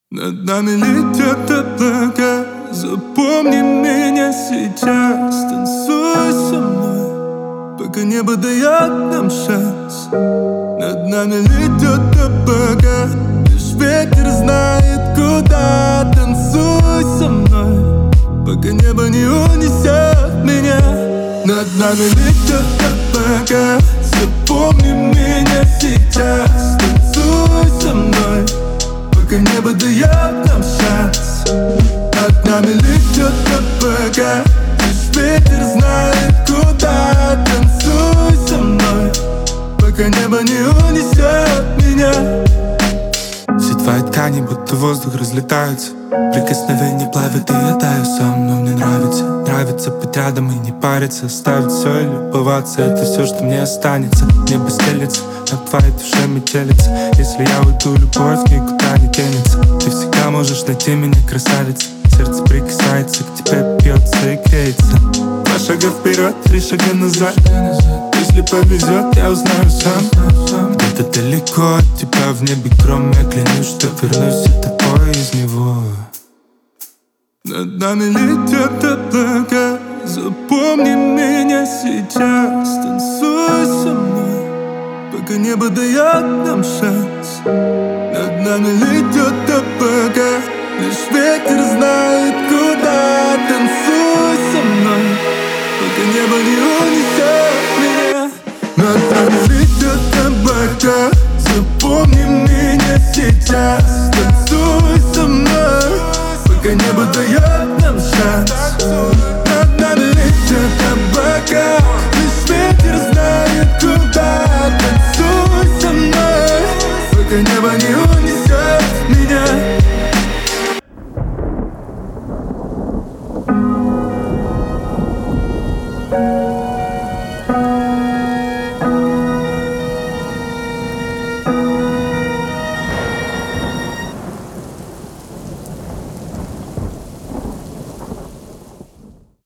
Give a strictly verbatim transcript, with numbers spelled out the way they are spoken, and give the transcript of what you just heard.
Над нами летят облака. Запомни меня сейчас. Танцуй со мной, пока небо дает нам шанс. Над нами летят облака. Лишь ветер знает куда. Танцуй со мной, пока небо не унесет меня. Над нами летят облака. Запомни меня сейчас. Танцуй со мной, пока небо дает нам шанс. Над нами летят облака. Лишь ветер знает куда. Танцуй со мной, пока небо не унесет меня. Все твои ткани, будто воздух, разлетаются. Прикосновения плавят, и я таю сам. Но мне нравится, нравится быть рядом и не париться. Оставить все и любоваться, это все, что мне останется. Небо стелется, над твоей душе метелится. Если я уйду, любовь никуда не денется. Ты всегда можешь найти меня, красавица. Сердце прикасается к тебе, бьется и греется. Два шага вперед, три шага назад. Если повезет, я узнаю сам. Где-то далеко от тебя в небе гром. Я клянусь, что вернусь за тобой из него. Над нами летят облака. Запомни меня сейчас. Танцуй со мной, пока небо дает нам шанс. Над нами летят облака. Лишь ветер знает куда. Танцуй со мной, пока небо не унесет меня. Над нами летят облака. Запомни меня сейчас. Танцуй со мной, пока небо дает